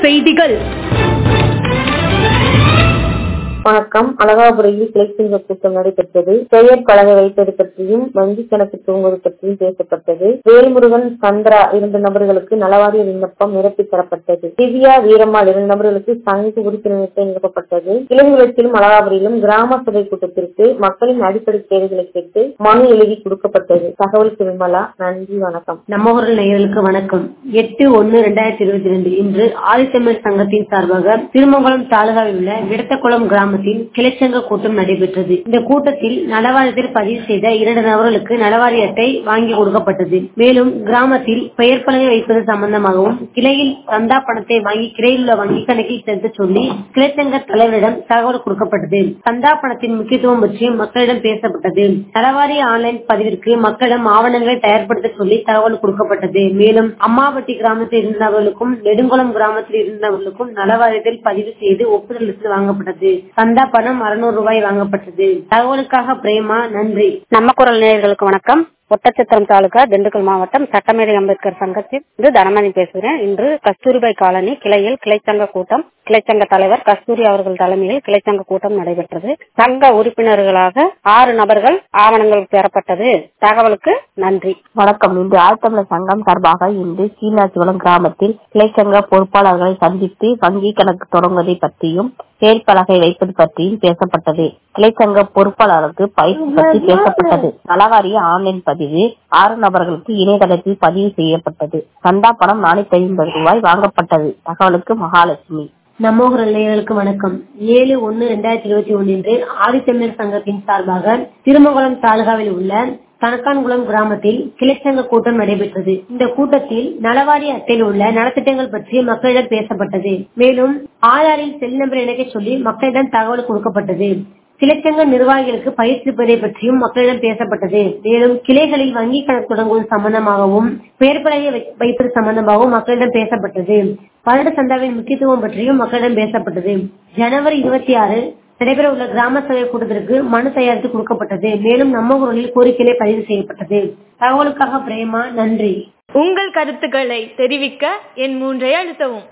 செய்திகள். வணக்கம். அழகாபுரியில் கிளைச்சங்க கூட்டம் நடைபெற்றது. பெயர் பலகை வைப்பது பற்றியும் வங்கி கணக்கு துவங்குவது பற்றியும் பேசப்பட்டது. வேல்முருகன், சந்திரா 2 நபர்களுக்கு நலவாரிய விண்ணப்பம் நிரப்பி தரப்பட்டது. திவ்யா, வீரம்மாள் 2 நபர்களுக்கு சங்க உறுப்பினர்கள் நிரப்பப்பட்டது. இளங்குளத்திலும் அழகாபுரியிலும் கிராம சபை கூட்டத்திற்கு மக்களின் அடிப்படை தேவைகளை கேட்டு மனு எழுதி கொடுக்கப்பட்டது. தகவலுக்கு விமலா. நன்றி, வணக்கம். நம்ம ஊரில் நேயர்களுக்கு வணக்கம். 8/1/2022 இன்று ஆதித்தமிழ் சங்கத்தின் சார்பாக திருமங்கலம் தாலுகாவில் உள்ள விடத்தக்குளம் கிராமத்தில் கிளைச்சங்க கூட்டம் நடைபெற்றது. இந்த கூட்டத்தில் நலவாரியத்தில் பதிவு செய்த 2 நபர்களுக்கு நலவாரிய அட்டை வாங்கி கொடுக்கப்பட்டது. மேலும் கிராமத்தில் பெயர் பலகை வைப்பது சம்பந்தமாகவும் கிளையில் சந்தா பணத்தை வாங்கி கிளையில் உள்ள வங்கி கணக்கில் செலுத்த சொல்லி கிளைச்சங்க தலைவரிடம் தகவல் கொடுக்கப்பட்டது. சந்தா பணத்தின் முக்கியத்துவம் பற்றி மக்களிடம் பேசப்பட்டது. நலவாரிய ஆன்லைன் பதிவிற்கு மக்களிடம் ஆவணங்களை தயார்படுத்த சொல்லி தகவல் கொடுக்கப்பட்டது. மேலும் அம்மாவட்டி கிராமத்தில் இருந்தவர்களுக்கும் நெடுங்குளம் கிராமத்தில் இருந்தவர்களுக்கும் நலவாரியத்தில் பதிவு செய்து ஒப்புதல் வாங்கப்பட்டது. சந்தா பணம் 600 ரூபாய் வாங்கப்பட்டது. தகவலுக்காக பிரேமா. நன்றி. நம்ம குரல் நேயர்களுக்கு வணக்கம். ஒட்டச்சத்திரம் தாலுகா, திண்டுக்கல் மாவட்டம் சட்டமேடை அம்பேத்கர் சங்கத்தில் தனமணி பேசுகிறேன். இன்று கஸ்தூரிபாய் காலனி கிளையில் கிளைச்சங்க கூட்டம், கிளைச்சங்க தலைவர் கஸ்தூரி அவர்கள் தலைமையில் கிளைச்சங்க கூட்டம் நடைபெற்றது. சங்க உறுப்பினர்களாக 6 நபர்கள் ஆவணங்கள் பெறப்பட்டது. தகவலுக்கு நன்றி. வணக்கம். இன்று ஆழ்த்தமிழர் சங்கம் சார்பாக இன்று சீனாச்சிகுளம் கிராமத்தில் கிளைச்சங்க பொறுப்பாளர்களை சந்தித்து வங்கி கணக்கு தொடங்குவதை பற்றியும் பெயர் பலகை வைப்பது பற்றியும் பேசப்பட்டது. கிளைச்சங்க பொறுப்பாளருக்கு பயிற்சி பற்றி பேசப்பட்டது. நலவாரிய ஆன்லைன் பதிவு 6 நபர்களுக்கு இணையதளத்தில் பதிவு செய்யப்பட்டது. சந்தா பணம் 450 ரூபாய் வாங்கப்பட்டது. தகவலுக்கு மகாலட்சுமி. நம்ம ஊரில் நேயர்களுக்கு வணக்கம். 7/1/2021 இன்று ஆதித்தமிழர் சங்கத்தின் சார்பாக திருமங்கலம் தாலுகாவில் உள்ள கணக்கான்குளம் கிராமத்தில் கிளைச்சங்க கூட்டம் நடைபெற்றது. இந்த கூட்டத்தில் நலவாரிய அட்டையில் உள்ள நலத்திட்டங்கள் பற்றி மக்களிடம் பேசப்பட்டது. மேலும் ஆதாரில் செல் நம்பர் இணைக்க சொல்லி மக்களிடம் தகவல் கொடுக்கப்பட்டது. கிளைச்சங்க நிர்வாகிகளுக்கு பயிற்சிப்பதை பற்றியும் மக்களிடம் பேசப்பட்டது. மேலும் கிளைகளில் வங்கி கணக்கு தொடங்குவது சம்பந்தமாகவும் பெயர் பலகை வைப்பது சம்பந்தமாகவும் மக்களிடம் பேசப்பட்டது. வருட சந்தாவின் முக்கியத்துவம் பற்றியும் மக்களிடம் பேசப்பட்டது. ஜனவரி 26 நடைபெற உள்ள கிராம சபை கூட்டத்திற்கு மனு தயாரித்து கொடுக்கப்பட்டது. மேலும் நம்ம ஊரில் கோரிக்கைகளை பதிவு செய்யப்பட்டது. தகவலுக்காக பிரேமா. நன்றி. உங்கள் கருத்துக்களை தெரிவிக்க எண் 3 அழுத்தவும்.